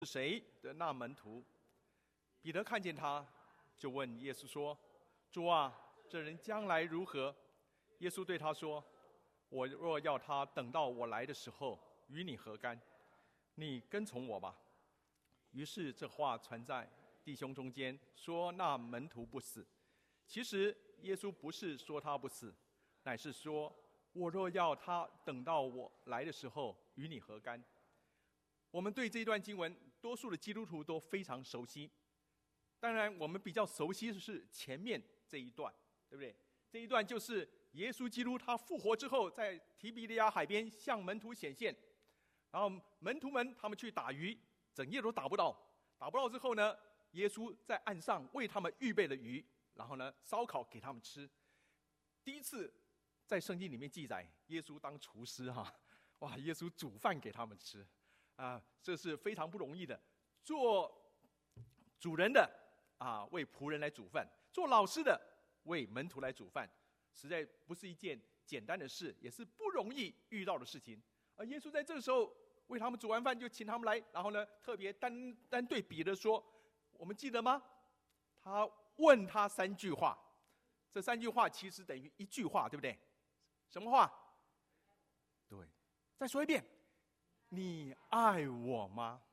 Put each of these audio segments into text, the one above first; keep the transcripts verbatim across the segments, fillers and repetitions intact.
是谁的那门徒？彼得看见他，就问耶稣说：“主啊，这人将来如何？”耶稣对他说：“我若要他等到我来的时候，与你何干？你跟从我吧。”于是这话传在弟兄中间，说那门徒不死。其实耶稣不是说他不死，乃是说：“我若要他等到我来的时候，与你何干？”我们对这一段经文，多数的基督徒都非常熟悉。当然，我们比较熟悉的是前面这一段，对不对？这一段就是耶稣基督他复活之后，在提比利亚海边向门徒显现，然后门徒们他们去打鱼，整夜都打不到，打不到之后呢，耶稣在岸上为他们预备了鱼，然后呢烧烤给他们吃。第一次在圣经里面记载，耶稣当厨师哈，哇，耶稣煮饭给他们吃。啊，这是非常不容易的。做主人的啊，为仆人来煮饭；做老师的，为门徒来煮饭，实在不是一件简单的事，也是不容易遇到的事情。而耶稣在这个时候为他们煮完饭，就请他们来，然后呢，特别单单对彼得说：“我们记得吗？”他问他三句话，这三句话其实等于一句话，对不对？什么话？对，再说一遍。你爱我吗？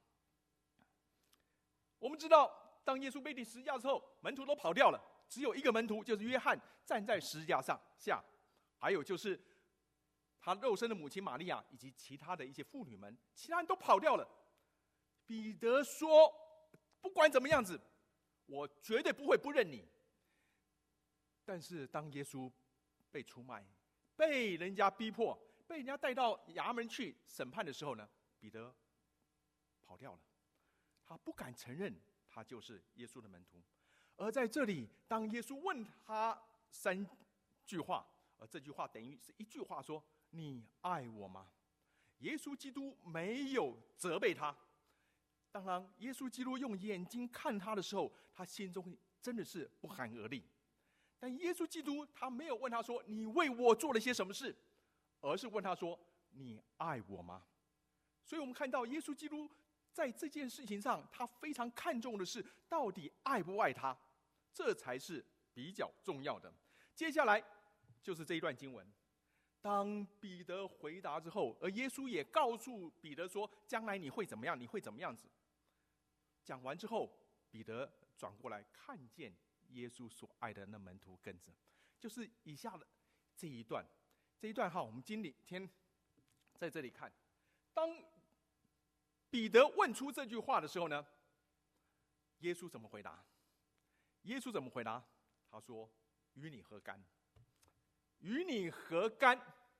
我们知道，当耶稣被钉十字架之后，门徒都跑掉了，只有一个门徒，就是约翰站在十字架上下，还有就是他肉身的母亲玛利亚以及其他的一些妇女们，其他人都跑掉了。彼得说：“不管怎么样子，我绝对不会不认你。”但是当耶稣被出卖，被人家逼迫，被人家带到衙门去审判的时候呢，彼得跑掉了，他不敢承认他就是耶稣的门徒。而在这里，当耶稣问他三句话，而这句话等于是一句话说：“你爱我吗？”耶稣基督没有责备他。当然，耶稣基督用眼睛看他的时候，他心中真的是不寒而栗。但耶稣基督他没有问他说：“你为我做了些什么事？”而是问他说：“你爱我吗？”所以我们看到耶稣基督在这件事情上，他非常看重的是到底爱不爱他，这才是比较重要的。接下来就是这一段经文，当彼得回答之后，而耶稣也告诉彼得说：“将来你会怎么样？你会怎么样子？”讲完之后，彼得转过来看见耶稣所爱的那门徒跟着，就是以下的这一段。这一段哈，我们今天在这里看，当彼得问出这句话的时候呢，耶稣怎么回答？耶稣怎么回答？他说：“与你何干？与你何干？”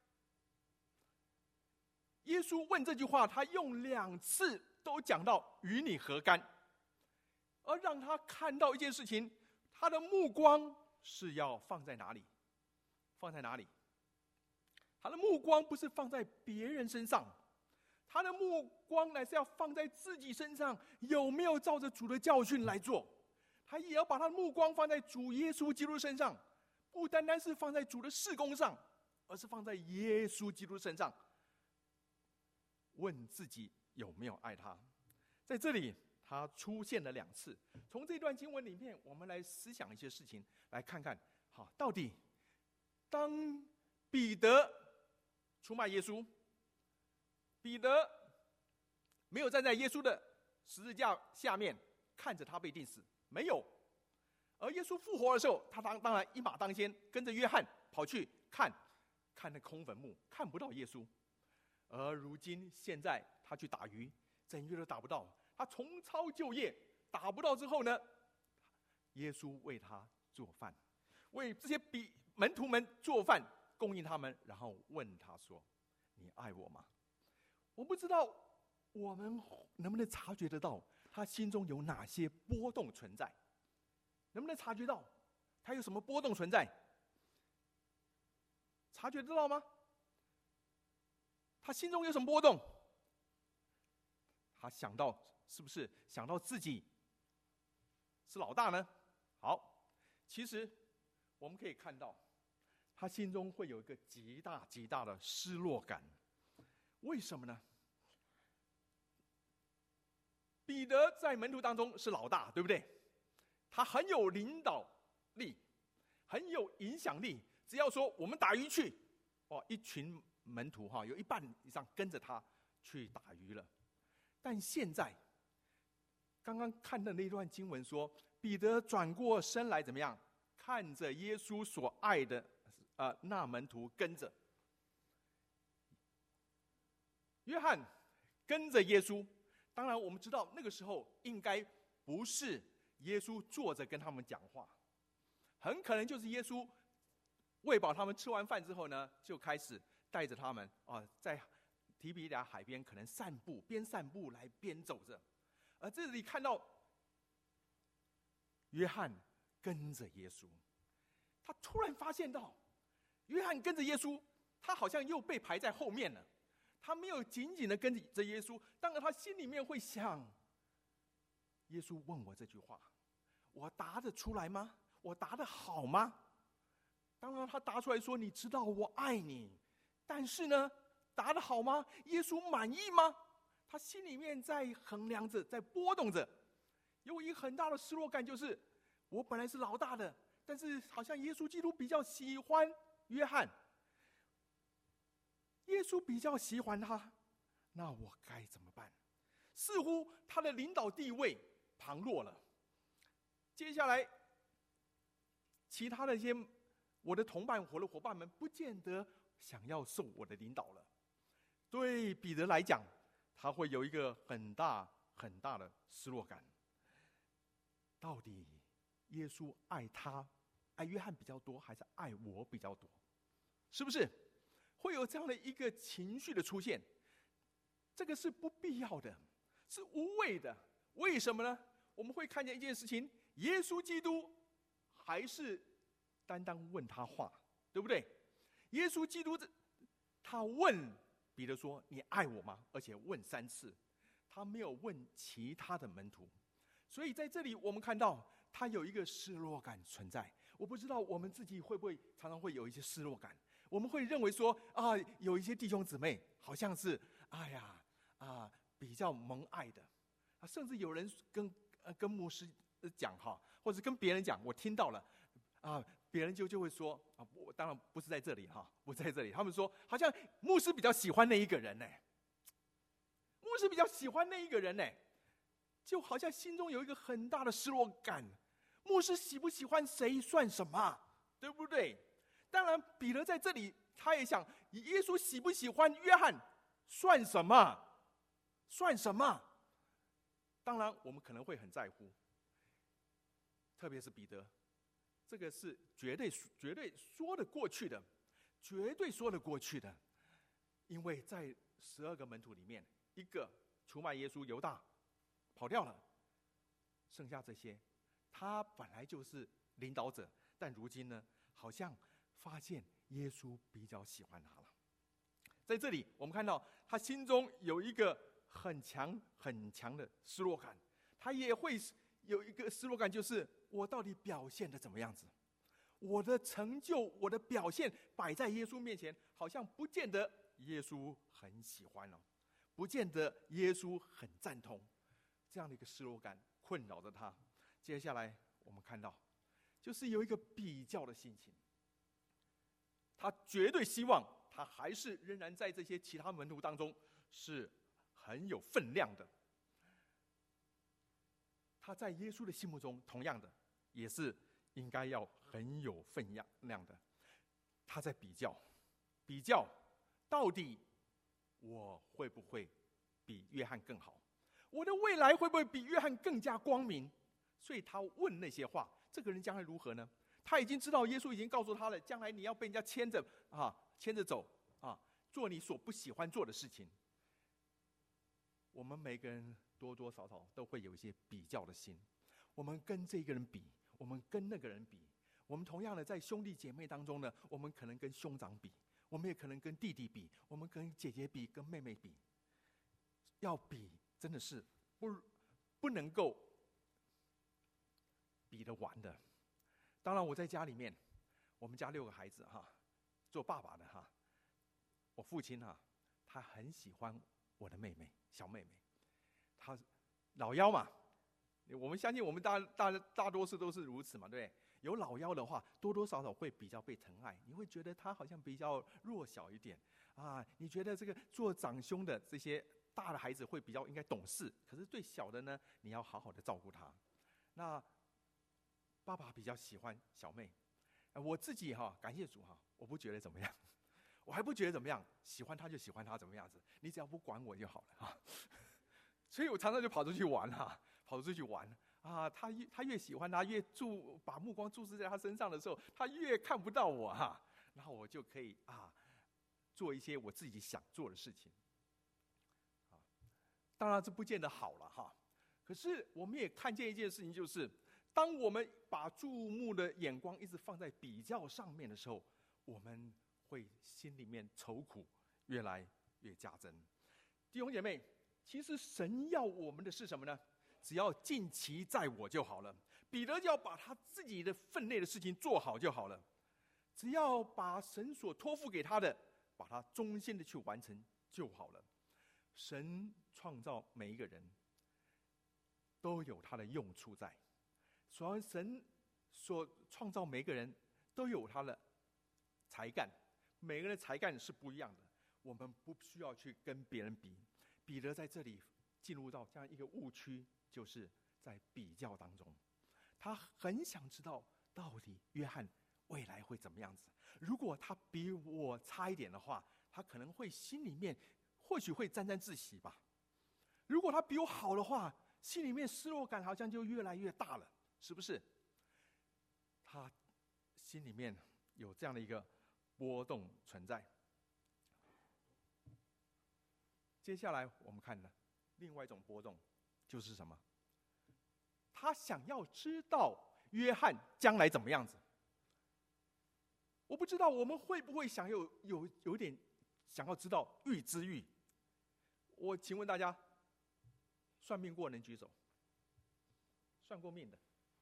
耶稣问这句话，他用两次都讲到“与你何干”，而让他看到一件事情，他的目光是要放在哪里？放在哪里？他的目光不是放在别人身上，他的目光乃是要放在自己身上，有没有照着主的教训来做？他也要把他的目光放在主耶稣基督身上，不单单是放在主的事工上，而是放在耶稣基督身上，问自己有没有爱他。在这里他出现了两次。从这段经文里面，我们来思想一些事情，来看看好，到底当彼得出卖耶稣，彼得没有站在耶稣的十字架下面看着他被钉死，没有。而耶稣复活的时候，他当当然一马当先，跟着约翰跑去看看那空坟墓，看不到耶稣。而如今现在他去打鱼，整夜都打不到，他重操旧业，打不到之后呢，耶稣为他做饭，为这些比门徒们做饭，供应他们，然后问他说：“你爱我吗？”我不知道我们能不能察觉得到他心中有哪些波动存在，能不能察觉到他有什么波动存在？察觉得到吗？他心中有什么波动？他想到，是不是想到自己是老大呢？好，其实我们可以看到他心中会有一个极大极大的失落感。为什么呢？ 彼得在门徒当中是老大，对不对？他很有领导力，很有影响力。只要说我们打鱼去，哦，一群门徒哈，有一半以上跟着他去打鱼了。但现在，刚刚看的那段经文说，彼得转过身来怎么样？看着耶稣所爱的呃那门徒跟着。约翰跟着耶稣，当然我们知道那个时候应该不是耶稣坐着跟他们讲话，很可能就是耶稣喂饱他们，吃完饭之后呢，就开始带着他们啊，在提比亚海边可能散步，边散步来边走着。而这里看到约翰跟着耶稣，他突然发现到，约翰跟着耶稣，他好像又被排在后面了。他没有紧紧的跟着耶稣，当然他心里面会想：耶稣问我这句话，我答得出来吗？我答得好吗？当然他答出来说：你知道我爱你。但是呢，答得好吗？耶稣满意吗？他心里面在衡量着，在波动着，有一个很大的失落感，就是我本来是老大的，但是好像耶稣基督比较喜欢约翰，耶稣比较喜欢他，那我该怎么办？似乎他的领导地位旁落了。接下来，其他的一些我的同伴、我的伙伴们，不见得想要受我的领导了。对彼得来讲，他会有一个很大很大的失落感。到底耶稣爱他、爱约翰比较多，还是爱我比较多？是不是会有这样的一个情绪的出现？这个是不必要的，是无谓的。为什么呢？我们会看见一件事情：耶稣基督还是单单问他话，对不对？耶稣基督他问彼得说：“你爱我吗？”而且问三次，他没有问其他的门徒。所以在这里我们看到他有一个失落感存在。我不知道我们自己会不会常常会有一些失落感，我们会认为说啊，有一些弟兄姊妹好像是哎呀啊比较蒙爱的啊，甚至有人跟呃跟牧师讲哈，或者跟别人讲，我听到了啊，别人就就会说啊，我当然不是在这里哈，不在这里，他们说好像牧师比较喜欢那一个人呢，牧师比较喜欢那一个人呢，就好像心中有一个很大的失落感。牧师喜不喜欢谁算什么，对不对？当然彼得在这里他也想，耶稣喜不喜欢约翰算什么，算什么？当然我们可能会很在乎，特别是彼得，这个是绝对绝对说得过去的，绝对说得过去的。因为在十二个门徒里面，一个出卖耶稣犹大跑掉了，剩下这些他本来就是领导者，但如今呢，好像发现耶稣比较喜欢他了。在这里我们看到他心中有一个很强很强的失落感，他也会有一个失落感，就是我到底表现得怎么样子？我的成就、我的表现摆在耶稣面前，好像不见得耶稣很喜欢哦，不见得耶稣很赞同。这样的一个失落感困扰着他。接下来我们看到，就是有一个比较的心情。他绝对希望他还是仍然在这些其他门徒当中是很有分量的。他在耶稣的心目中，同样的也是应该要很有分量的。他在比较，比较到底我会不会比约翰更好？我的未来会不会比约翰更加光明？所以他问那些话，这个人将来如何呢？他已经知道耶稣已经告诉他了，将来你要被人家牵着啊，牵着走啊，做你所不喜欢做的事情。我们每个人多多少少都会有一些比较的心，我们跟这个人比，我们跟那个人比，我们同样的在兄弟姐妹当中呢，我们可能跟兄长比，我们也可能跟弟弟比，我们跟姐姐比，跟妹妹比。要比真的是不不能够比得完的。当然我在家里面，我们家六个孩子哈，做爸爸的哈，我父亲哈，他很喜欢我的妹妹，小妹妹，他老幺嘛，我们相信我们大大大多数都是如此嘛，对不对？有老幺的话，多多少少会比较被疼爱，你会觉得他好像比较弱小一点啊。你觉得这个做长兄的这些大的孩子会比较应该懂事，可是对小的呢，你要好好的照顾他。那爸爸比较喜欢小妹，我自己哈，感谢主哈，我不觉得怎么样，我还不觉得怎么样，喜欢他就喜欢他，怎么样子？你只要不管我就好了哈。所以我常常就跑出去玩哈，跑出去玩。啊，他越他越喜欢他，越注把目光注视在他身上的时候，他越看不到我哈，然后我就可以啊，做一些我自己想做的事情。啊，当然这不见得好了哈。可是我们也看见一件事情，就是当我们把注目的眼光一直放在比较上面的时候，我们会心里面愁苦越来越加增。弟兄姐妹，其实神要我们的是什么呢？只要尽其在我就好了。彼得就要把他自己的分内的事情做好就好了。只要把神所托付给他的，把他忠心的去完成就好了。神创造每一个人，都有他的用处在。所以神所创造每一个人都有他的才干，每个人的才干是不一样的。我们不需要去跟别人比。彼得在这里进入到这样一个误区，就是在比较当中，他很想知道到底约翰未来会怎么样子。如果他比我差一点的话，他可能会心里面或许会沾沾自喜吧。如果他比我好的话，心里面失落感好像就越来越大了，是不是？他心里面有这样的一个波动存在。接下来我们看的另外一种波动就是什么？他想要知道约翰将来怎么样子。我不知道我们会不会想有有有点想要知道预知欲。我请问大家，算命过能举手？算过命的？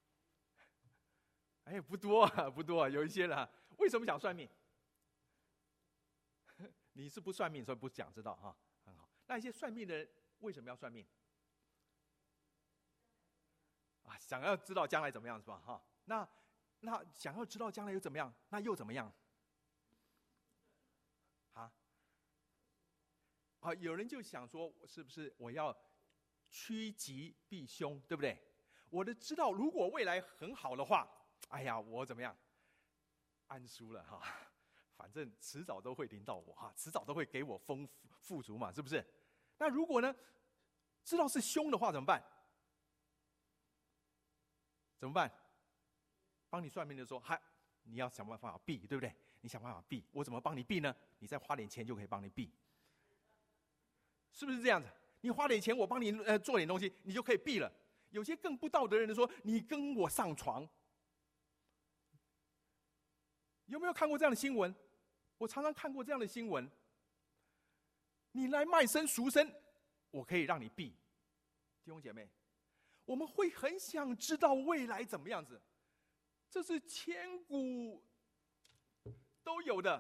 哎，不多啊，不多啊，有一些人、啊、为什么想算命？你是不算命，所以不想知道哈，很好。那一些算命的人为什么要算命？啊，想要知道将来怎么样是吧？哈，那那想要知道将来又怎么样？那又怎么样？啊？啊，有人就想说，是不是我要趋吉避凶，对不对？我的知道，如果未来很好的话，哎呀，我怎么样？安舒了哈，反正迟早都会临到我哈，迟早都会给我丰富富足嘛，是不是？那如果呢，知道是凶的话怎么办？怎么办？帮你算命的说，嗨，你要想办法避，对不对？你想办法避，我怎么帮你避呢？你再花点钱就可以帮你避，是不是这样子？你花点钱，我帮你呃做点东西，你就可以避了。有些更不道德的人说，你跟我上床。有没有看过这样的新闻？我常常看过这样的新闻。你来卖身赎身，我可以让你避。弟兄姐妹，我们会很想知道未来怎么样子，这是千古都有的。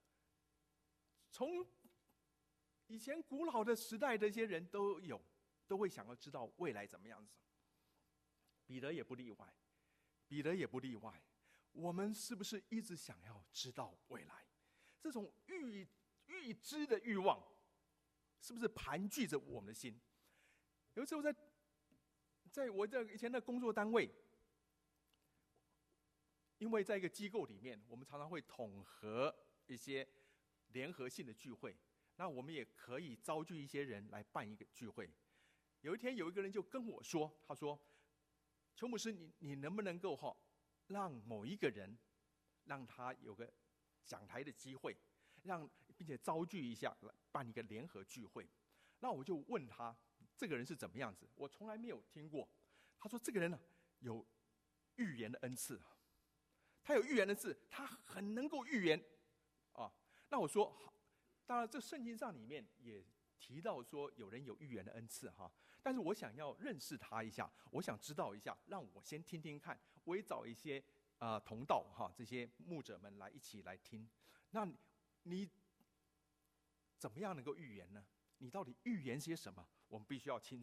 从以前古老的时代的一些人都有，都会想要知道未来怎么样子。彼得也不例外，彼得也不例外。我们是不是一直想要知道未来？这种预预知的欲望，是不是盘踞着我们的心？有一次我在在我这以前的工作单位，因为在一个机构里面，我们常常会统合一些联合性的聚会，那我们也可以召集一些人来办一个聚会。有一天有一个人就跟我说，他说：“邱牧师，你你能不能够哈？”让某一个人，让他有个讲台的机会，让并且召聚一下，办一个联合聚会。那我就问他，这个人是怎么样子？我从来没有听过。他说这个人呢，有预言的恩赐，他有预言的恩赐，他很能够预言啊。那我说，当然这圣经上里面也提到说有人有预言的恩赐哈。但是我想要认识他一下，我想知道一下，让我先听听看。我也找一些啊、呃、同道哈这些牧者们来一起来听。那你怎么样能够预言呢？你到底预言些什么？我们必须要清楚，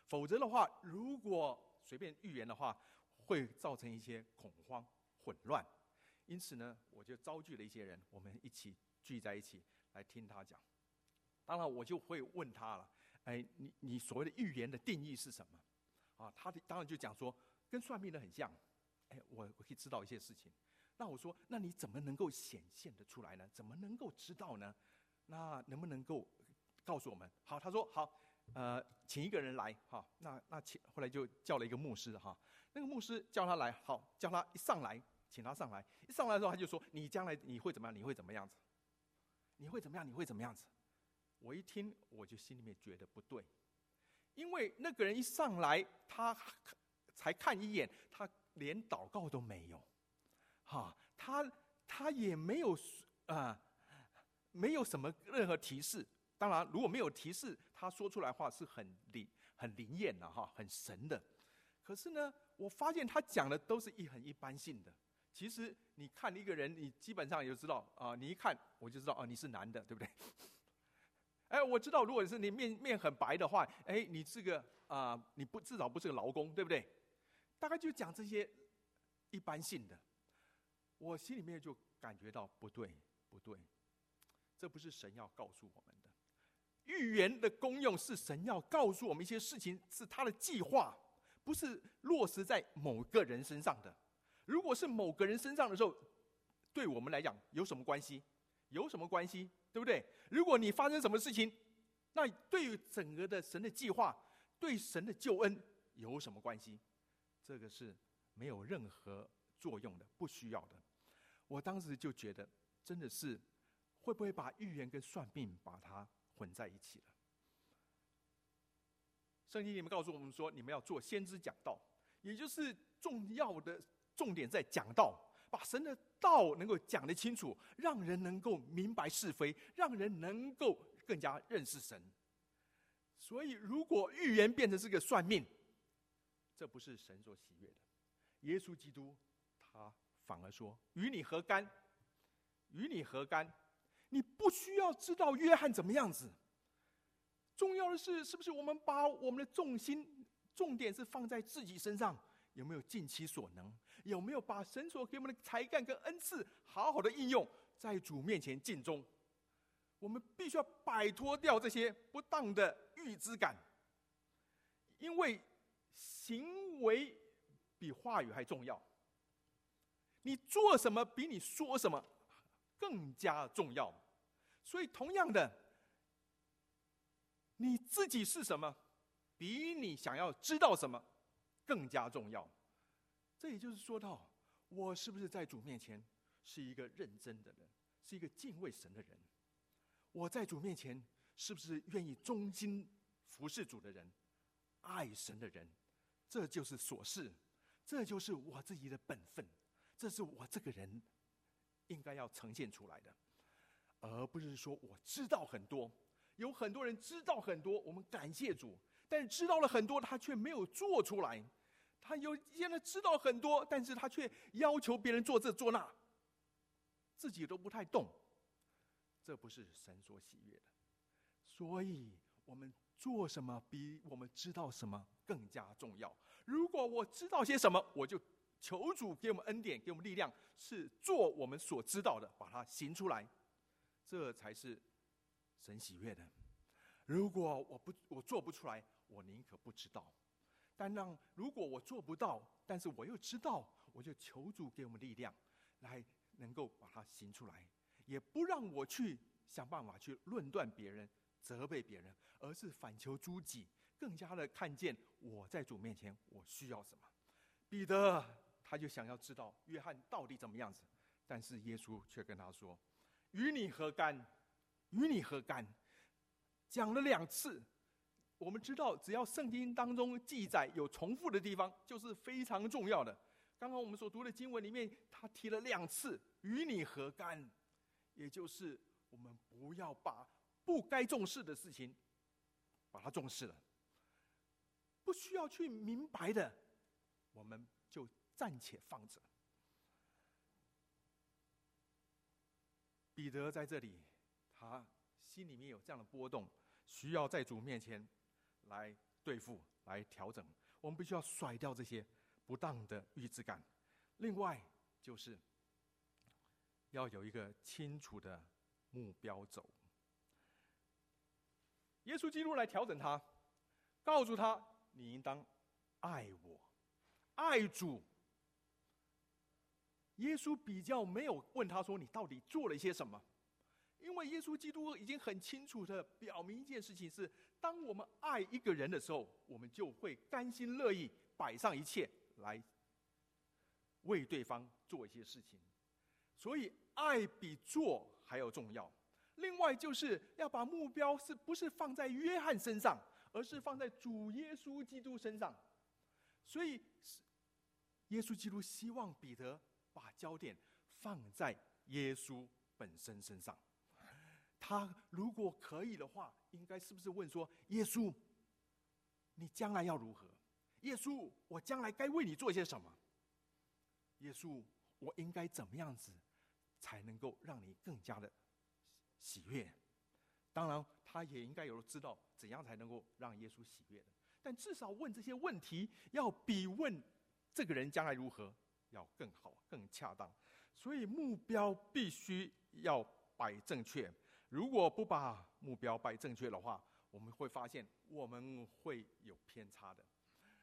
否则的话，如果随便预言的话，会造成一些恐慌、混乱。因此呢，我就召集了一些人，我们一起聚在一起来听他讲。当然，我就会问他了：哎，你你所谓的预言的定义是什么？啊，他的当然就讲说，跟算命的很像。哎，我我可以知道一些事情。那我说，那你怎么能够显现得出来呢？怎么能够知道呢？那能不能够告诉我们？好，他说好，呃，请一个人来，哈，那那请后来就叫了一个牧师，哈，那个牧师叫他来，好，叫他一上来，请他上来，一上来的时候他就说，你将来你会怎么样？你会怎么样子？你会怎么样？你会怎么样子？我一听，我就心里面觉得不对，因为那个人一上来，他才看一眼，他连祷告都没有，哈，他他也没有啊、呃，没有什么任何提示。当然，如果没有提示，他说出来话是很灵、很灵验的哈，很神的。可是呢，我发现他讲的都是一很一般性的。其实你看一个人，你基本上也就知道啊、呃，你一看我就知道啊、呃，你是男的，对不对？哎，我知道，如果是你面面很白的话，哎，你这个啊、呃，你不至少不是个劳工，对不对？大概就讲这些一般性的，我心里面就感觉到不对，不对，这不是神要告诉我们的。预言的功用是神要告诉我们一些事情，是他的计划，不是落实在某个人身上的。如果是某个人身上的时候，对我们来讲有什么关系？有什么关系？对不对？如果你发生什么事情，那对于整个的神的计划，对神的救恩有什么关系？这个是没有任何作用的，不需要的。我当时就觉得，真的是会不会把预言跟算命把它混在一起了？圣经里面告诉我们说，你们要做先知讲道，也就是重要的重点在讲道，把神的道能够讲得清楚，让人能够明白是非，让人能够更加认识神。所以，如果预言变成是个算命，这不是神所喜悦的。耶稣基督他反而说：“与你何干？与你何干？你不需要知道约翰怎么样子。重要的是，是不是我们把我们的重心、重点是放在自己身上？有没有尽其所能？有没有把神所给我们的才干跟恩赐好好的应用，在主面前尽忠？我们必须要摆脱掉这些不当的预知感，因为行为比话语还重要。你做什么比你说什么更加重要。所以同样的，你自己是什么，比你想要知道什么更加重要。这也就是说到，我是不是在主面前是一个认真的人，是一个敬畏神的人？我在主面前是不是愿意忠心服侍主的人，爱神的人？这就是所事，这就是我自己的本分，这是我这个人应该要呈现出来的，而不是说我知道很多。有很多人知道很多，我们感谢主，但是知道了很多，他却没有做出来。他有现在知道很多，但是他却要求别人做这做那，自己都不太动，这不是神所喜悦的。所以我们做什么比我们知道什么更加重要。如果我知道些什么，我就求主给我们恩典，给我们力量，是做我们所知道的，把它行出来，这才是神喜悦的。如果我不我做不出来，我宁可不知道。但让如果我做不到，但是我又知道，我就求主给我们力量，来能够把它行出来，也不让我去想办法去论断别人、责备别人，而是反求诸己，更加的看见我在主面前我需要什么。彼得他就想要知道约翰到底怎么样子，但是耶稣却跟他说：“与你何干？与你何干？”讲了两次。我们知道，只要圣经当中记载有重复的地方，就是非常重要的。刚刚我们所读的经文里面，他提了两次“与你何干”，也就是我们不要把不该重视的事情把它重视了，不需要去明白的，我们就暂且放着。彼得在这里，他心里面有这样的波动，需要在主面前来对付， 来调整。我们必须要甩掉这些不当的预知感。另外就是要有一个清楚的目标走。耶稣基督来调整他，告诉他你应当爱我，爱主。耶稣比较没有问他说你到底做了一些什么，因为耶稣基督已经很清楚的表明一件事情是：当我们爱一个人的时候，我们就会甘心乐意摆上一切来为对方做一些事情。所以爱比做还要重要。另外就是要把目标是不是放在约翰身上，而是放在主耶稣基督身上。所以耶稣基督希望彼得把焦点放在耶稣本身身上。他如果可以的话，应该是不是问说：耶稣，你将来要如何？耶稣，我将来该为你做些什么？耶稣，我应该怎么样子才能够让你更加的喜悦？当然他也应该有知道怎样才能够让耶稣喜悦的，但至少问这些问题要比问这个人将来如何要更好更恰当。所以目标必须要摆正确，如果不把目标摆正确的话，我们会发现我们会有偏差的。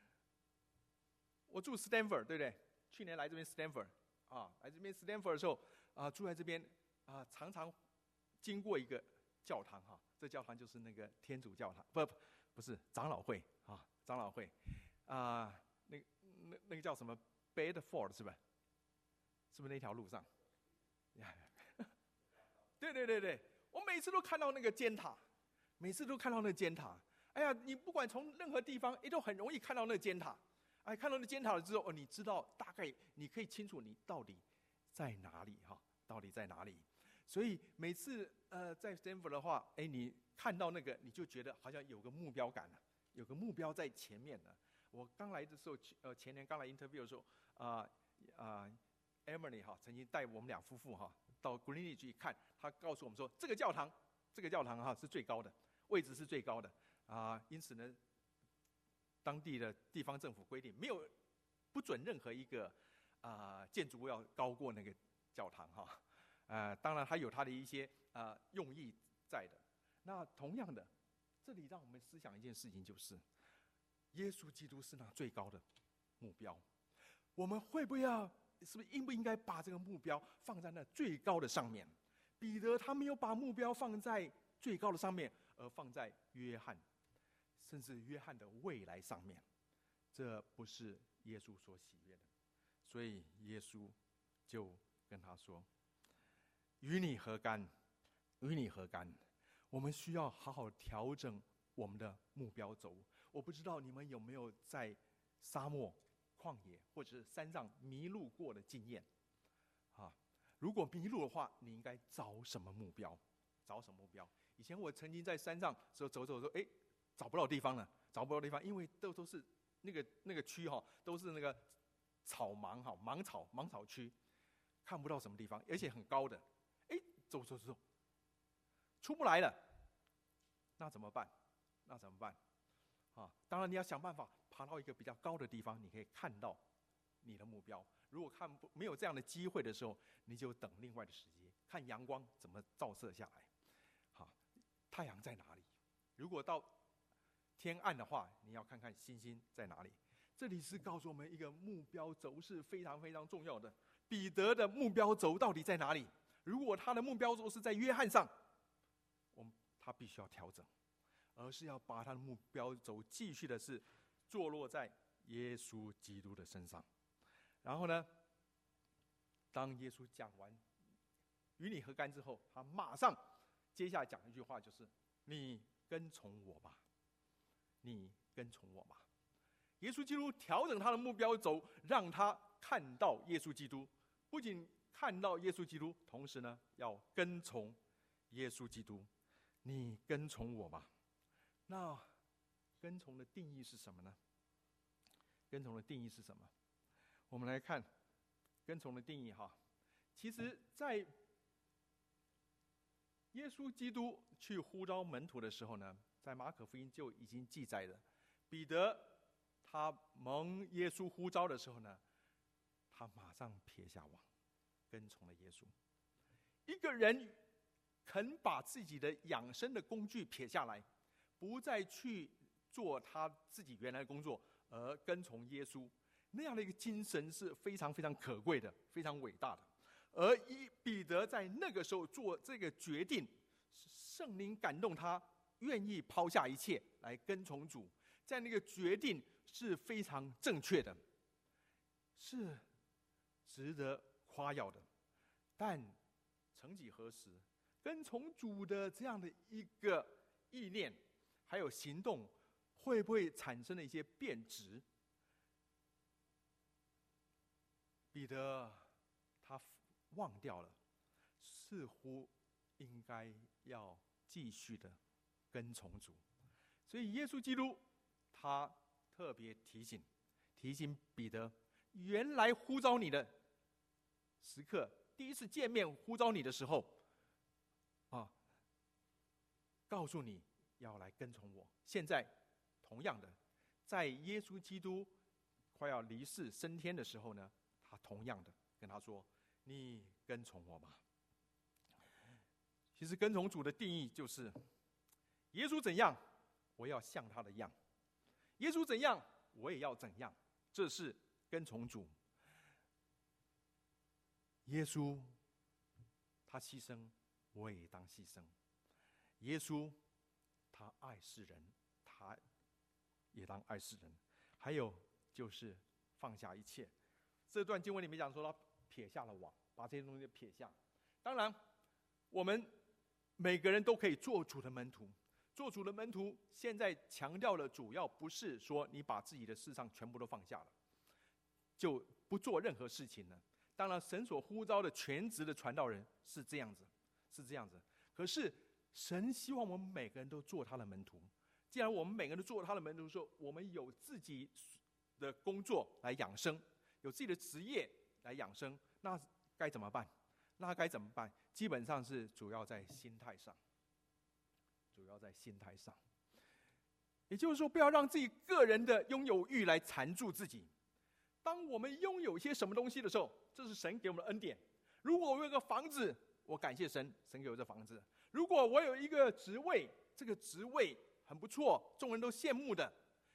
我住 Stanford 对不对？去年来这边 Stanford 啊，来这边 Stanford 的时候啊，住在这边啊，常常经过一个教堂哈，这教堂就是那个天主教堂，不不是长老会啊，长老会啊，那那那个叫什么 Bedford 是吧？是不是那条路上？对对对对，我每次都看到那个尖塔，每次都看到那个尖塔。哎呀，你不管从任何地方，也都很容易看到那个尖塔。哎，看到那尖塔了之后，哦，你知道大概你可以清楚你到底在哪里哈，到底在哪里？所以每次呃在 Stanford 的话，哎，你看到那个，你就觉得好像有个目标感了，有个目标在前面了。我刚来的时候，呃，前年刚来 interview 的时候，啊、呃、啊、呃、，Emily 哈曾经带我们两夫妇哈到 Greenwich 一看，他告诉我们说，这个教堂，这个教堂哈是最高的，位置是最高的啊、呃，因此呢，当地的地方政府规定，没有不准任何一个啊、呃、建筑物要高过那个教堂哈。呃，当然它有它的一些啊、呃、用意在的。那同样的，这里让我们思想一件事情，就是耶稣基督是那最高的目标，我们会不会要，是不是应不应该把这个目标放在那最高的上面？彼得他没有把目标放在最高的上面，而放在约翰，甚至约翰的未来上面，这不是耶稣所喜悦的。所以耶稣就跟他说：与你何干？与你何干？我们需要好好调整我们的目标轴。我不知道你们有没有在沙漠、旷野或者是山上迷路过的经验啊？如果迷路的话，你应该找什么目标？找什么目标？以前我曾经在山上时候走走走，哎，找不到地方了，找不到地方，因为都都是那个那个区哈，都是那个草芒哈，芒草芒草区，看不到什么地方，而且很高的，哎，走走走，出不来了，那怎么办？那怎么办？啊，当然你要想办法爬到一个比较高的地方，你可以看到你的目标。如果看不没有这样的机会的时候，你就等另外的时机，看阳光怎么照射下来。好，太阳在哪里？如果到天暗的话，你要看看星星在哪里。这里是告诉我们一个目标轴是非常非常重要的。彼得的目标轴到底在哪里？如果他的目标轴是在约翰上，我们他必须要调整，而是要把他的目标轴继续的是坐落在耶稣基督的身上。然后呢，当耶稣讲完与你何干之后，他马上接下来讲一句话，就是你跟从我吧，你跟从我吧。耶稣基督调整他的目标轴，让他看到耶稣基督，不仅看到耶稣基督，同时呢要跟从耶稣基督。你跟从我吧。那跟从的定义是什么呢？跟从的定义是什么？我们来看跟从的定义哈。其实在耶稣基督去呼召门徒的时候呢，在马可福音就已经记载了，彼得他蒙耶稣呼召的时候呢，他马上撇下网，跟从了耶稣。一个人肯把自己的养生的工具撇下来，不再去做他自己原来的工作，而跟从耶稣，那样的一个精神是非常非常可贵的，非常伟大的。而以彼得在那个时候做这个决定，圣灵感动他，愿意抛下一切来跟从主，在那个决定是非常正确的，是值得夸耀的。但曾几何时，跟从主的这样的一个意念还有行动，会不会产生了一些变质？彼得他忘掉了，似乎应该要继续的跟从主。所以耶稣基督他特别提醒提醒彼得，原来呼召你的时刻，第一次见面呼召你的时候啊，告诉你要来跟从我。现在同样的，在耶稣基督快要离世升天的时候呢，他同样的跟他说，你跟从我吧。其实跟从主的定义就是，耶稣怎样，我要像他的样；耶稣怎样，我也要怎样。这是跟从主。耶稣他牺牲，我也当牺牲；耶稣他爱世人，他也当爱世人。还有就是放下一切。这段经文里面讲说，他撇下了网，把这些东西撇下。当然，我们每个人都可以做主的门徒。做主的门徒，现在强调的主要不是说你把自己的事上全部都放下了，就不做任何事情了。当然，神所呼召的全职的传道人是这样子，是这样子。可是神希望我们每个人都做他的门徒。既然我们每个人都做他的门徒的时候，我们有自己的工作来养生，有自己的职业来养生，那该怎么办？那该怎么办？基本上是主要在心态上，主要在心态上。也就是说，不要让自己个人的拥有欲来缠住自己。当我们拥有一些什么东西的时候，这是神给我们的恩典。如果我有一个房子，我感谢神，神给我这房子；如果我有一个职位，这个职位很不错，众人都羡慕的；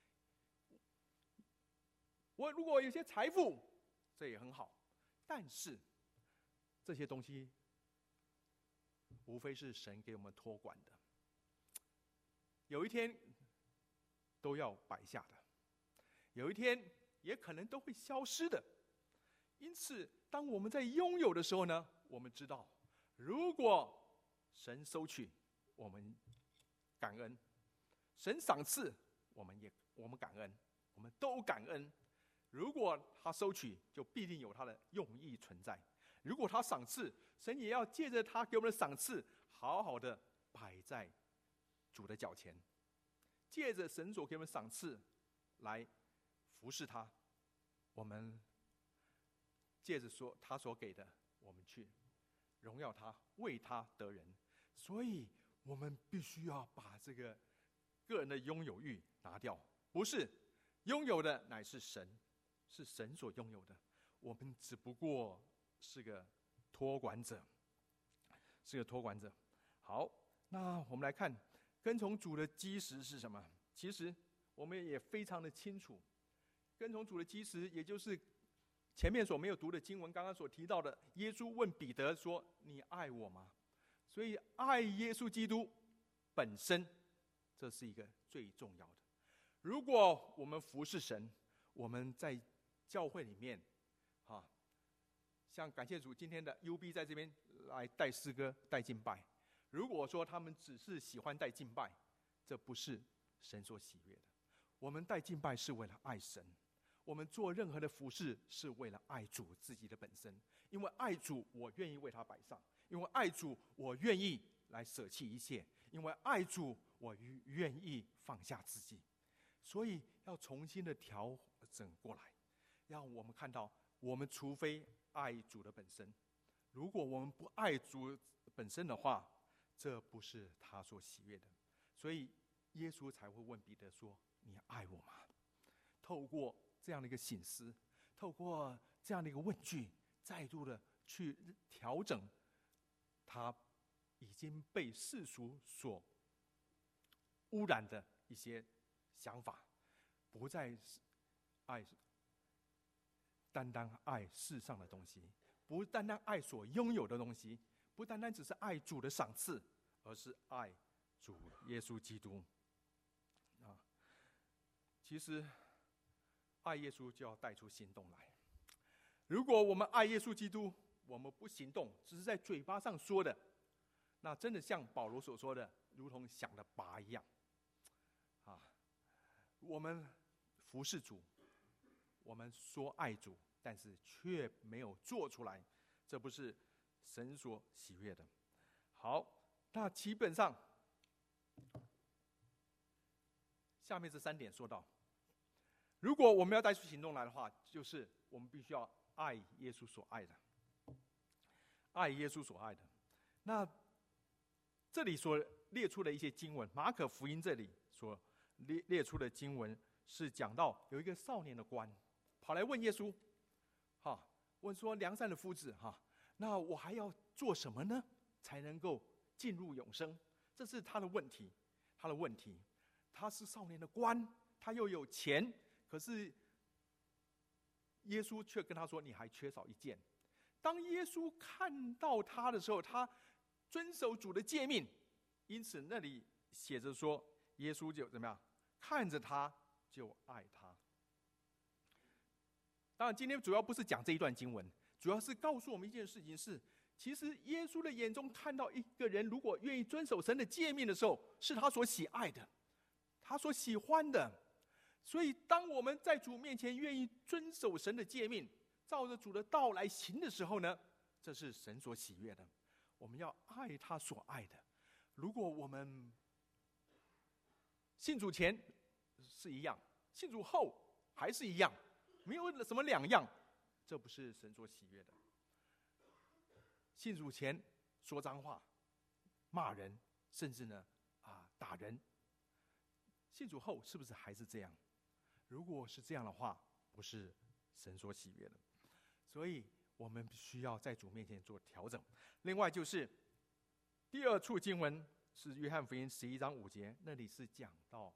我如果有些财富，这也很好。但是这些东西无非是神给我们托管的，有一天都要摆下的，有一天也可能都会消失的。因此当我们在拥有的时候呢，我们知道如果神收取，我们感恩；神赏赐，我们也我们感恩，我们都感恩。如果他收取，就必定有他的用意存在；如果他赏赐，神也要借着他给我们的赏赐，好好的摆在主的脚前，借着神所给我们赏赐来服侍他。我们借着说他所给的，我们去荣耀他，为他得人。所以我们必须要把这个个人的拥有欲拿掉，不是拥有的乃是神，是神所拥有的，我们只不过是个托管者，是个托管者。好，那我们来看跟从主的基石是什么？其实我们也非常的清楚，跟从主的基石，也就是前面所没有读的经文，刚刚所提到的，耶稣问彼得说：“你爱我吗？”所以爱耶稣基督本身，这是一个最重要的。如果我们服侍神，我们在教会里面，啊，像感谢主，今天的 U B 在这边来带诗歌、带敬拜。如果说他们只是喜欢带敬拜，这不是神所喜悦的。我们带敬拜是为了爱神，我们做任何的服事是为了爱主自己的本身。因为爱主，我愿意为他摆上；因为爱主，我愿意来舍弃一切；因为爱主，我愿意放下自己。所以要重新的调整过来，让我们看到，我们除非爱主的本身，如果我们不爱主本身的话，这不是他所喜悦的。所以耶稣才会问彼得说：“你爱我吗？”透透过这样的一个省思，透过这样的一个问句，再度的去调整他已经被世俗所污染的一些想法，不再爱单单爱世上的东西，不单单爱所拥有的东西，不单单只是爱主的赏赐，而是爱主耶稣基督啊！其实爱耶稣就要带出行动来。如果我们爱耶稣基督，我们不行动，只是在嘴巴上说的，那真的像保罗所说的，如同响的拔一样啊！我们服侍主，我们说爱主，但是却没有做出来，这不是神所喜悦的。好，那基本上下面这三点说到，如果我们要带出行动来的话，就是我们必须要爱耶稣所爱的，爱耶稣所爱的。那这里所列出的一些经文，马可福音这里所列列出的经文，是讲到有一个少年的官跑来问耶稣，哈，问说良善的夫子，哈，那我还要做什么呢，才能够进入永生？这是他的问题，他的问题。他是少年的官，他又有钱，可是耶稣却跟他说：“你还缺少一件。”当耶稣看到他的时候，他遵守主的诫命，因此那里写着说，耶稣就怎么样？看着他就爱他。当然，今天主要不是讲这一段经文，主要是告诉我们一件事情是：其实耶稣的眼中看到一个人，如果愿意遵守神的诫命的时候，是他所喜爱的，他所喜欢的。所以，当我们在主面前愿意遵守神的诫命，照着主的道来行的时候呢，这是神所喜悦的。我们要爱他所爱的。如果我们信主前是一样，信主后还是一样，没有什么两样，这不是神所喜悦的。信主前说脏话、骂人，甚至呢啊打人，信主后是不是还是这样？如果是这样的话，不是神所喜悦的。所以我们需要在主面前做调整。另外就是第二处经文是约翰福音十一章五节，那里是讲到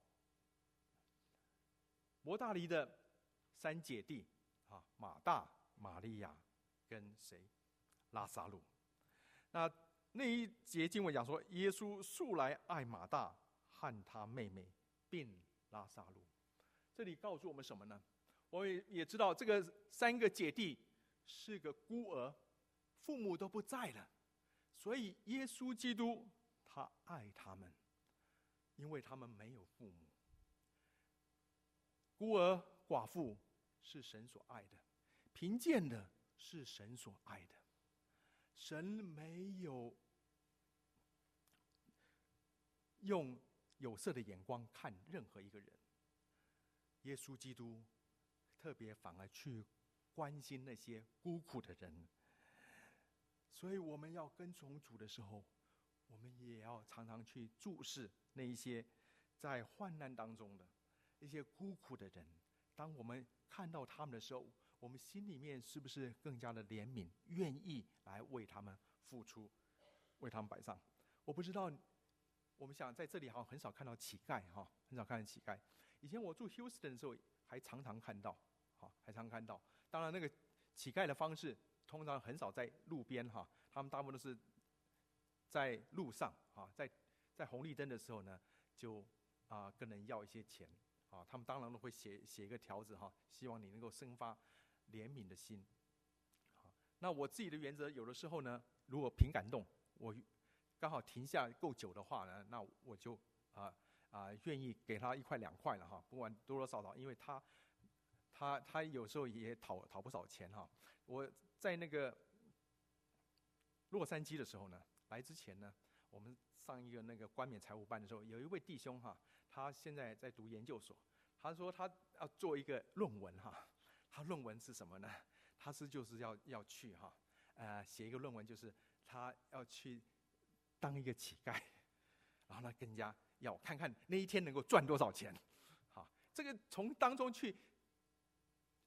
伯大尼的三姐弟啊，马大、玛利亚跟谁？拉撒路。那那一节经文讲说，耶稣素来爱马大和他妹妹，并拉撒路。这里告诉我们什么呢？我们也知道这个三个姐弟是个孤儿，父母都不在了，所以耶稣基督他爱他们，因为他们没有父母。孤儿寡妇是神所爱的，贫贱的是神所爱的。神没有用有色的眼光看任何一个人，耶稣基督特别反而去关心那些孤苦的人。所以我们要跟从主的时候，我们也要常常去注视那一些在患难当中的一些孤苦的人。当我们看到他们的时候，我们心里面是不是更加的怜悯，愿意来为他们付出，为他们摆上？我不知道，我们想在这里好像很少看到乞丐哈，很少看到乞丐。以前我住 Houston 的时候，还常常看到，哈，还常看到。当然，那个乞丐的方式通常很少在路边哈，他们大部分都是在路上啊，在在红绿灯的时候呢，就啊跟人要一些钱啊。他们当然都会写写一个条子哈，希望你能够生发怜悯的心。好，那我自己的原则，有的时候呢，如果凭感动，我刚好停下够久的话呢，那我就啊啊愿意给他一块两块了哈，不管多多少少，因为他他他有时候也讨讨不少钱哈。我在那个洛杉矶的时候呢，来之前呢，我们上一个那个冠冕财务班的时候，有一位弟兄哈，他现在在读研究所，他说他要做一个论文哈。他论文是什么呢？他是就是要要去哈，呃，写一个论文，就是他要去当一个乞丐，然后呢，跟人家要看看那一天能够赚多少钱。好，这个从当中去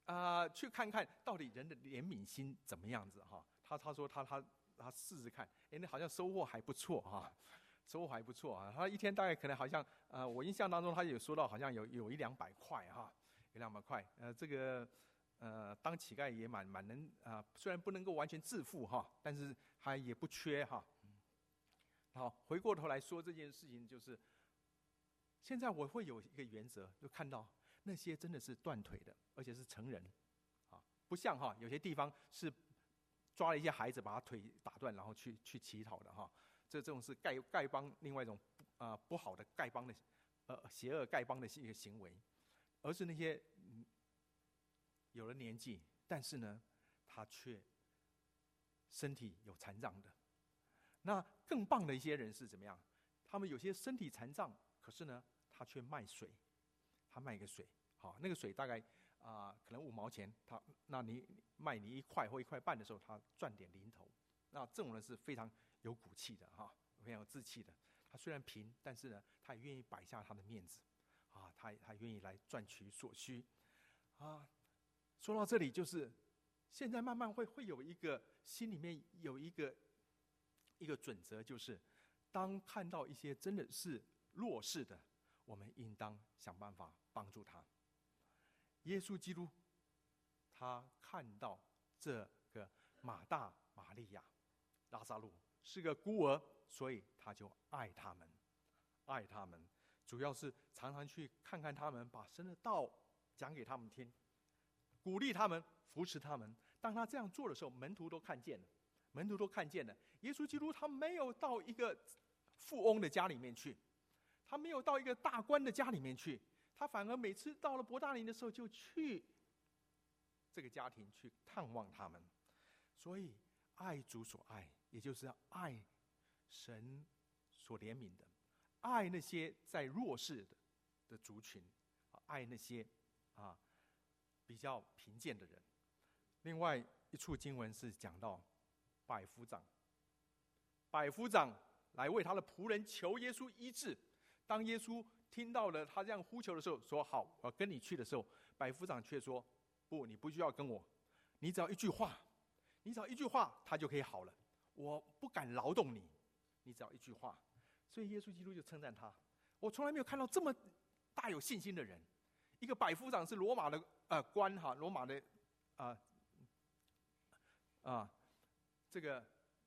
啊、呃，去看看到底人的怜悯心怎么样子哈。他他说他他他试试看，哎，那好像收获还不错哈，收获还不错啊。他一天大概可能好像呃，我印象当中他有说到好像有有一两百块哈，有两百块。呃，这个呃当乞丐也蛮蛮能啊、呃，虽然不能够完全致富哈，但是还也不缺哈。好，回过头来说这件事情，就是现在我会有一个原则，就看到那些真的是断腿的，而且是成人，啊，不像哈有些地方是抓了一些孩子把他腿打断，然后去去乞讨的哈，这这种是丐丐帮另外一种啊、呃、不好的丐帮的呃邪恶丐帮的一个行为，而是那些、嗯、有了年纪，但是呢他却身体有残障的。那更棒的一些人是怎么样？他们有些身体残障，可是呢，他却卖水，他卖个水，好，那个水大概啊、呃、可能五毛钱，他那你卖你一块或一块半的时候，他赚点零头。那这种人是非常有骨气的哈，非常有志气的。他虽然贫，但是呢，他也愿意摆下他的面子，啊，他他愿意来赚取所需，啊。说到这里，就是现在慢慢会会有一个心里面有一个。一个准则就是，当看到一些真的是弱势的，我们应当想办法帮助他。耶稣基督，他看到这个马大、马利亚、拉撒路是个孤儿，所以他就爱他们，爱他们，主要是常常去看看他们，把神的道讲给他们听，鼓励他们，扶持他们。当他这样做的时候，门徒都看见了。门徒都看见了，耶稣基督他没有到一个富翁的家里面去，他没有到一个大官的家里面去，他反而每次到了伯大尼的时候，就去这个家庭去探望他们。所以爱主所爱，也就是要爱神所怜悯的，爱那些在弱势的的族群，爱那些啊比较贫贱的人。另外一处经文是讲到百夫长，百夫长来为他的仆人求耶稣医治。当耶稣听到了他这样呼求的时候，说好，我要跟你去的时候，百夫长却说不，你不需要跟我，你只要一句话，你只要一句话，他就可以好了。我不敢劳动你，你只要一句话。所以耶稣基督就称赞他，我从来没有看到这么大有信心的人。一个百夫长是罗马的呃官哈，罗马的啊啊。呃呃这个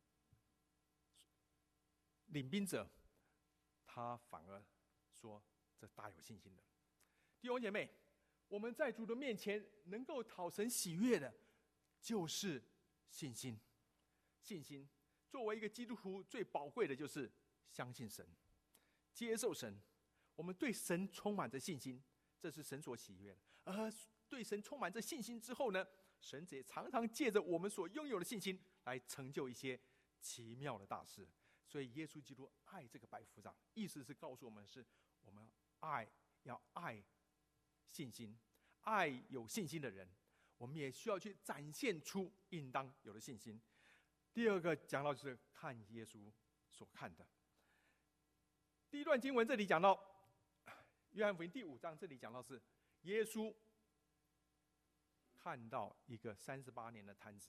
领兵者，他反而说这大有信心的。弟兄姐妹，我们在主的面前能够讨神喜悦的，就是信心。信心作为一个基督徒最宝贵的就是相信神，接受神。我们对神充满着信心，这是神所喜悦的。而对神充满着信心之后呢，神也常常借着我们所拥有的信心来成就一些奇妙的大事。所以耶稣基督爱这个百夫长，意思是告诉我们，是我们爱要爱信心，爱有信心的人，我们也需要去展现出应当有的信心。第二个讲到就是看耶稣所看的。第一段经文这里讲到约翰福音第五章，这里讲到是耶稣看到一个三十八年的瘫子，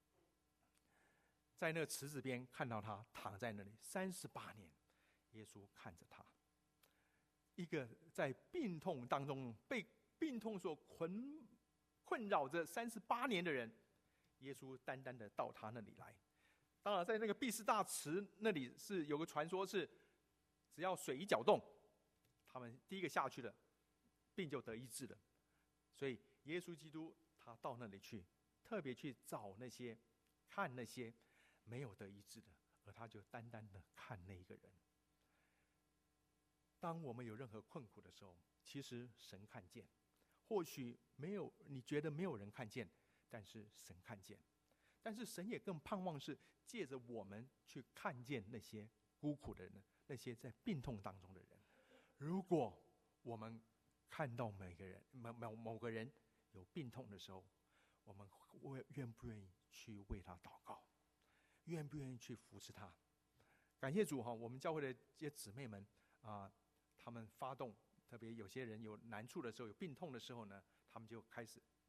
在那个池子边看到他躺在那里三十八年，耶稣看着他，一个在病痛当中被病痛所困困扰着三十八年的人，耶稣单单的到他那里来。当然，在那个毕士大池那里是有个传说，是只要水一搅动，他们第一个下去了，病就得医治了。所以耶稣基督他到那里去，特别去找那些看那些没有得医治的，而他就单单的看那一个人。当我们有任何困苦的时候，其实神看见，或许没有你觉得没有人看见，但是神看见。但是神也更盼望是借着我们去看见那些孤苦的人，那些在病痛当中的人。如果我们看到每个人某某某个人有病痛的时候，我们愿不愿意去为他祷告，愿不愿意去扶持他？感谢主哈，我们教会的这些姊妹们啊、呃，他们发动，特别有些人有难处的时候，有病痛的时候呢，他们就开始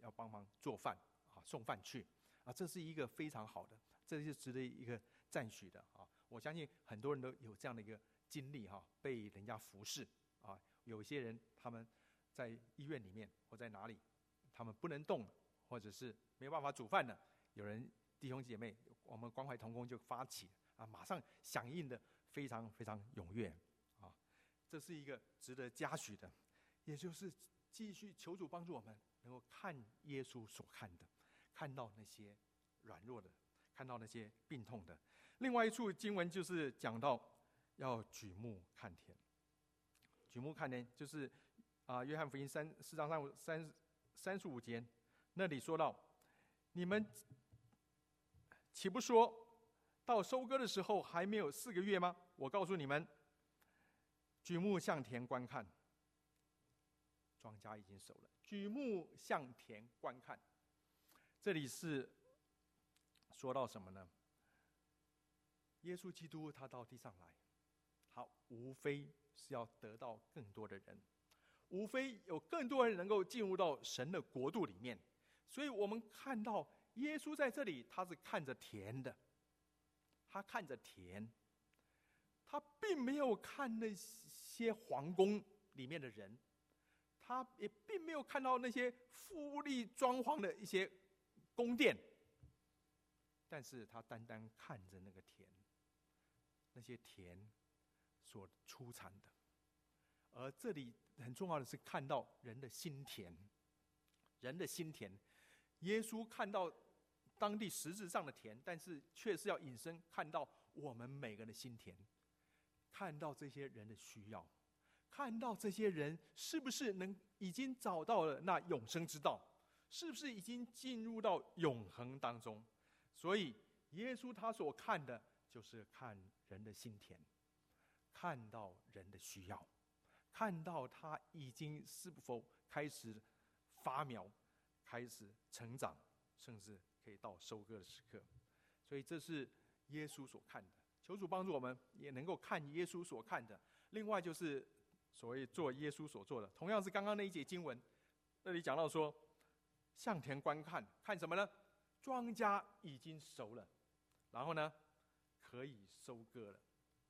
要帮忙做饭啊，送饭去啊，这是一个非常好的，这是值得一个赞许的啊。我相信很多人都有这样的一个经历哈，被人家服侍啊。有些人他们在医院里面或在哪里，他们不能动，或者是没有办法煮饭的，有人弟兄姐妹，我们关怀同工就发起啊，马上响应的非常非常踊跃啊，这是一个值得嘉许的，也就是继续求主帮助我们能够看耶稣所看的，看到那些软弱的，看到那些病痛的。另外一处经文就是讲到要举目看天，举目看天就是啊、呃，约翰福音三四章三三三十五节那里说到，你们岂不说到收割的时候还没有四个月吗？我告诉你们，举目向田观看，庄稼已经熟了。举目向田观看，这里是说到什么呢？耶稣基督他到地上来，好，无非是要得到更多的人，无非有更多人能够进入到神的国度里面。所以我们看到耶稣在这里，他是看着田的，他看着田，他并没有看那些皇宫里面的人，他也并没有看到那些富丽装潢的一些宫殿，但是他单单看着那个田，那些田所出产的。而这里很重要的是看到人的心田，人的心田。耶稣看到当地实质上的田，但是却是要引申看到我们每个人的心田，看到这些人的需要，看到这些人是不是能已经找到了那永生之道，是不是已经进入到永恒当中。所以耶稣他所看的就是看人的心田，看到人的需要，看到他已经是否开始发苗，开始成长，甚至可以到收割的时刻。所以这是耶稣所看的，求主帮助我们也能够看耶稣所看的。另外就是所谓做耶稣所做的，同样是刚刚那一节经文，那里讲到说，向田观看，看什么呢？庄稼已经熟了，然后呢，可以收割了。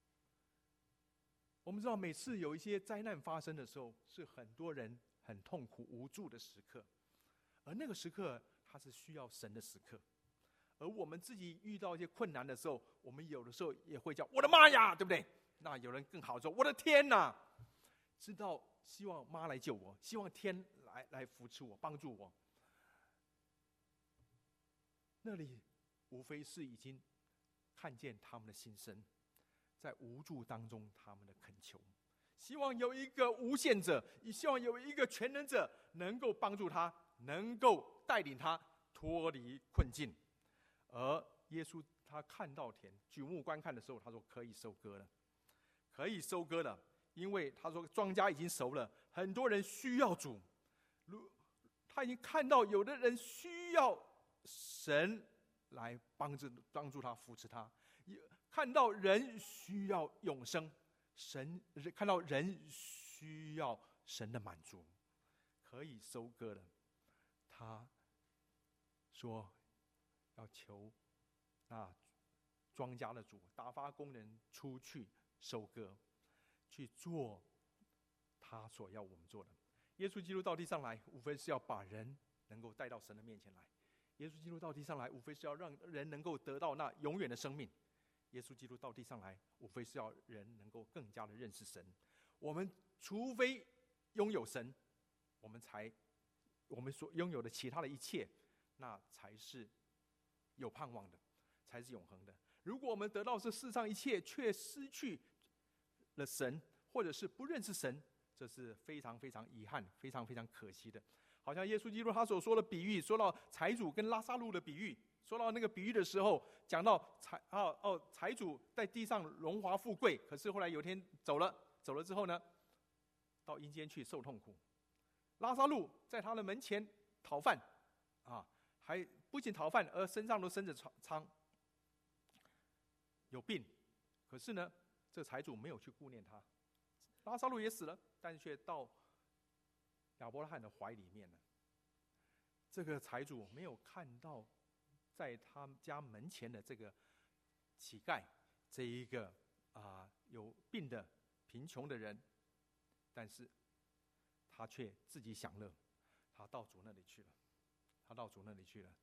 我们知道每次有一些灾难发生的时候，是很多人很痛苦无助的时刻，而那个时刻它是需要神的时刻。而我们自己遇到一些困难的时候，我们有的时候也会叫我的妈呀，对不对？那有人更好说我的天哪，知道希望妈来救我，希望天来来扶持我，帮助我。那里无非是已经看见他们的心声，在无助当中他们的恳求，希望有一个无限者，也希望有一个全能者能够帮助他，能够带领他脱离困境。而耶稣他看到田，举目观看的时候，他说可以收割了，可以收割了，因为他说庄稼已经熟了，很多人需要主，他已经看到有的人需要神来帮助帮助他，扶持他，看到人需要永生，神看到人需要神的满足，可以收割了。他说要求那庄稼的主打发工人出去收割，去做他所要我们做的。耶稣基督到地上来，无非是要把人能够带到神的面前来。耶稣基督到地上来，无非是要让人能够得到那永远的生命。耶稣基督到地上来，无非是要人能够更加的认识神。我们除非拥有神，我们才我们所拥有的其他的一切，那才是有盼望的，才是永恒的。如果我们得到这世上一切，却失去了神，或者是不认识神，这是非常非常遗憾，非常非常可惜的。好像耶稣基督他所说的比喻，说到财主跟拉撒路的比喻，说到那个比喻的时候，讲到财哦哦财主在地上荣华富贵，可是后来有一天走了，走了之后呢，到阴间去受痛苦。拉撒路在他的门前讨饭，啊，还不仅讨饭，而身上都生着疮，有病。可是呢，这财主没有去顾念他，拉撒路也死了，但却到亚伯拉罕的怀里面了。 这个财主没有看到在他家门前的这个乞丐，这一个啊、呃、有病的贫穷的人，但是他却自己享乐，他到主那里去了，他到主那里去了，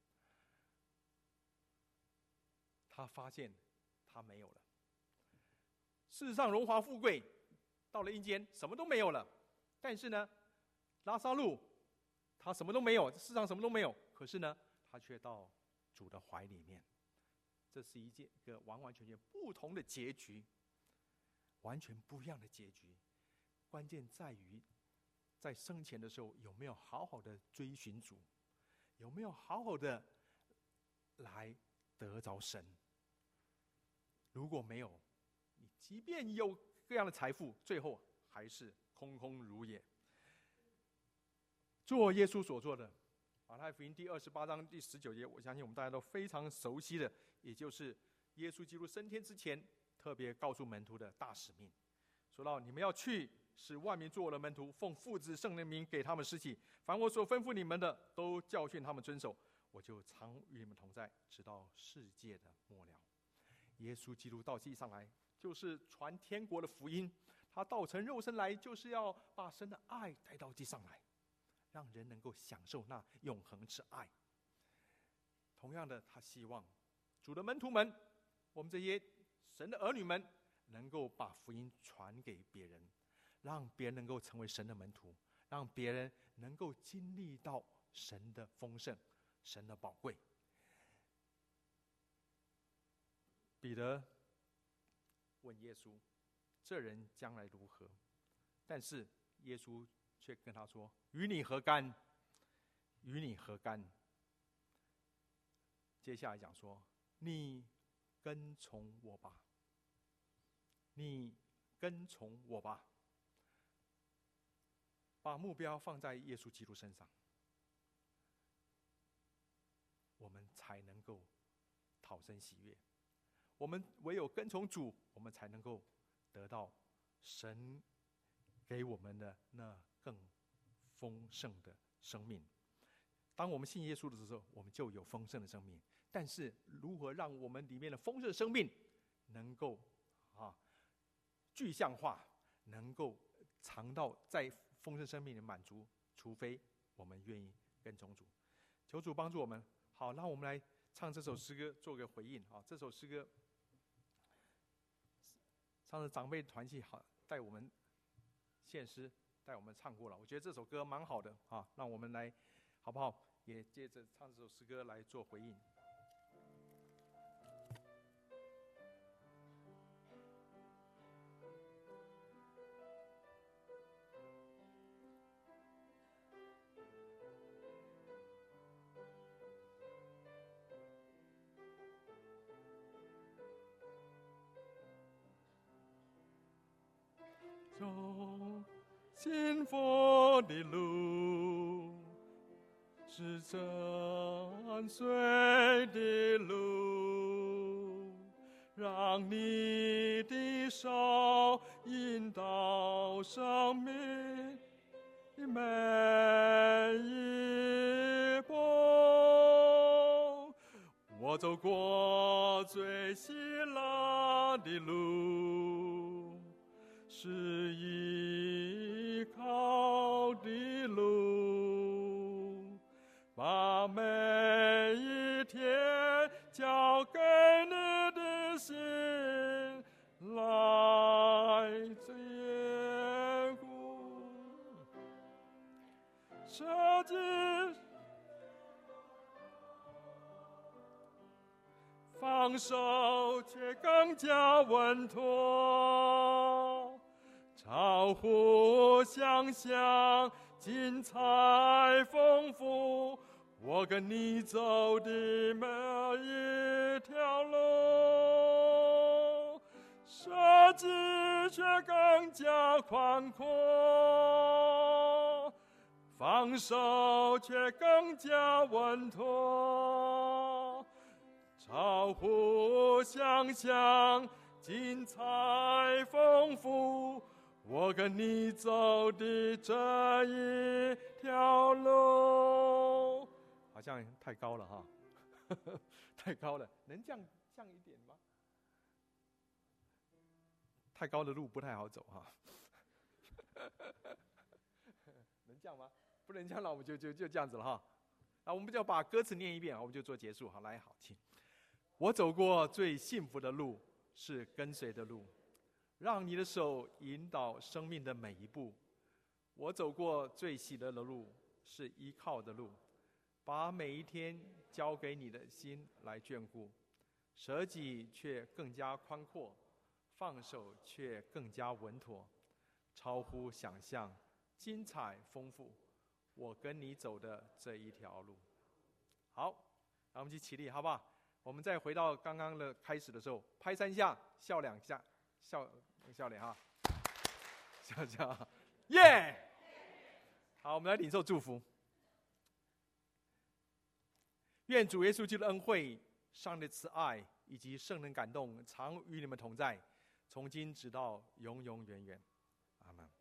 他发现他没有了。世上荣华富贵，到了阴间什么都没有了。但是呢，拉撒路他什么都没有，世上什么都没有，可是呢，他却到主的怀里面。这是一件一个完完全全不同的结局，完全不一样的结局。关键在于，在生前的时候有没有好好的追寻主，有没有好好的来得着神。如果没有，你即便有各样的财富，最后还是空空如也。做耶稣所做的，马太福音第二十八章第十九节，我相信我们大家都非常熟悉的，也就是耶稣基督升天之前特别告诉门徒的大使命，说到你们要去，使万民做我的门徒，奉父子圣灵的名给他们施洗，凡我所吩咐你们的，都教训他们遵守，我就常与你们同在，直到世界的末了。耶稣基督到地上来，就是传天国的福音，他道成肉身来，就是要把神的爱带到地上来，让人能够享受那永恒之爱。同样的，他希望主的门徒们，我们这些神的儿女们，能够把福音传给别人，让别人能够成为神的门徒，让别人能够经历到神的丰盛，神的宝贵。彼得问耶稣，这人将来如何？但是耶稣却跟他说，与你何干？与你何干？接下来讲说，你跟从我吧，你跟从我吧。把目标放在耶稣基督身上，我们才能够讨神喜悦。我们唯有跟从主，我们才能够得到神给我们的那更丰盛的生命。当我们信耶稣的时候，我们就有丰盛的生命。但是如何让我们里面的丰盛的生命能够啊具象化，能够尝到在丰盛生命的满足，除非我们愿意跟从主。求主帮助我们。好，让我们来唱这首诗歌做个回应。好，这首诗歌上次长辈团契好带我们献诗，带我们唱过了。我觉得这首歌蛮好的啊，让我们来好不好？也接着唱这首诗歌来做回应。走幸福的路，是深邃的路，让你的手引导生命的每一步。我走过最喜乐的路，是依靠的路，把每一天交给你的心来坚固，设计放手却更加稳妥，超乎想象，精彩丰富，我跟你走的每一条路，设计却更加宽阔，放手却更加稳妥，超乎想象，精彩丰富，我跟你走的这一条路， 好像太高了哈，太高了，能降降一点吗？太高的路不太好走哈，能降吗？不能降了，我们就就就这样子了哈。啊，我们就把歌词念一遍，我们就做结束。好，来，好，请。我走过最幸福的路，是跟随的路，让你的手引导生命的每一步。我走过最喜乐的路，是依靠的路，把每一天交给你的心来眷顾，舍己却更加宽阔，放手却更加稳妥，超乎想象，精彩丰富。我跟你走的这一条路。好，那我们一起起立，好不好？我们再回到刚刚的开始的时候，拍三下，笑两下，笑笑脸哈，笑笑，耶、yeah! ！好，我们来领受祝福。愿主耶稣基督的恩惠、上帝的慈爱以及圣灵感动，常与你们同在，从今直到永永远远。阿们。